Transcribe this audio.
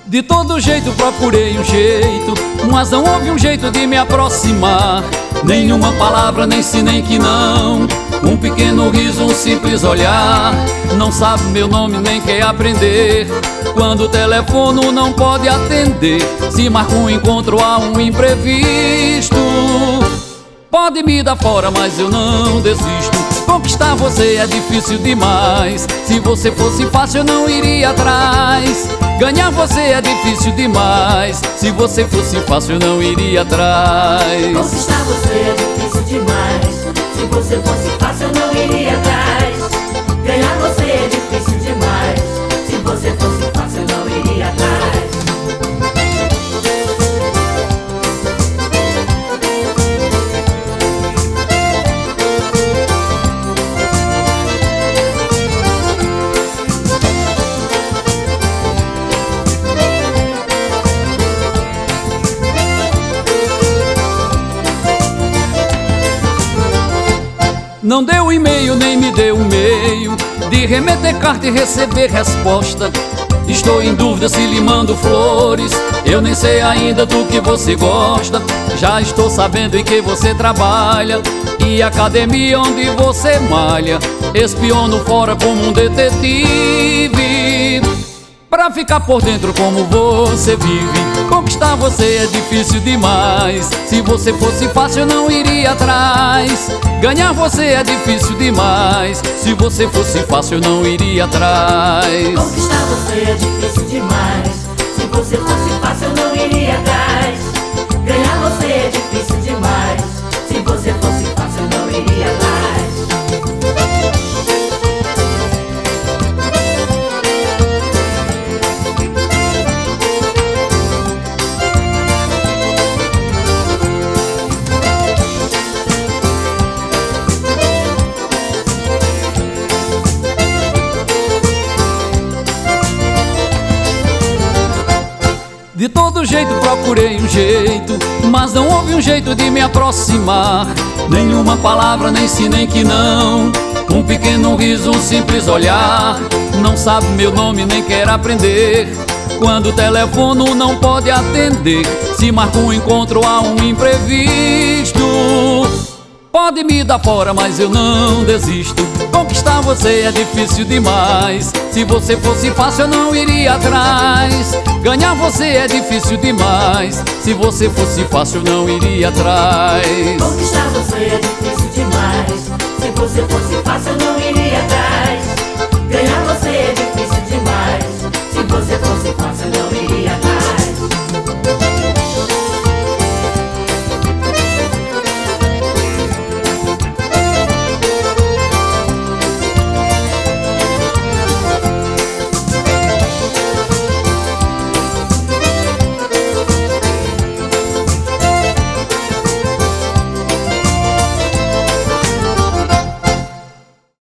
De todo jeito procurei um jeito, mas não houve um jeito de me aproximar. Nenhuma palavra, nem sim, nem que não. Um pequeno riso, um simples olhar. Não sabe meu nome, nem quer aprender. Quando o telefono não pode atender, se marca um encontro, há um imprevisto. Pode me dar fora, mas eu não desisto. Conquistar você é difícil demais. Se você fosse fácil, eu não iria atrás. Ganhar você é difícil demais. Se você fosse fácil, eu não iria atrás. Conquistar você é difícil demais. Se você fosse fácil, eu não iria atrás. Ganhar você é difícil demais. Se você fosse fácil, eu não iria atrás. Não deu e-mail, nem me deu um meio de remeter carta e receber resposta. Estou em dúvida se lhe mando flores. Eu nem sei ainda do que você gosta. Já estou sabendo em que você trabalha e a academia onde você malha. Espiono fora como um detetive, pra ficar por dentro como você vive. Conquistar você é difícil demais. Se você fosse fácil, eu não iria atrás. Ganhar você é difícil demais. Se você fosse fácil, eu não iria atrás. Conquistar você é difícil demais. Se você fosse fácil, eu não iria atrás. Ganhar você é difícil demais. Se você fosse fácil, eu não iria atrás. De todo jeito procurei um jeito, mas não houve um jeito de me aproximar. Nenhuma palavra, nem sim, nem que não. Um pequeno riso, um simples olhar. Não sabe meu nome, nem quer aprender. Quando o telefono não pode atender, se marca um encontro, há um imprevisto. Pode me dar fora, mas eu não desisto. Conquistar você é difícil demais. Se você fosse fácil, eu não iria atrás. Ganhar você é difícil demais. Se você fosse fácil, eu não iria atrás. Conquistar você é difícil demais. Se você fosse fácil, eu não iria atrás. Ganhar você é difícil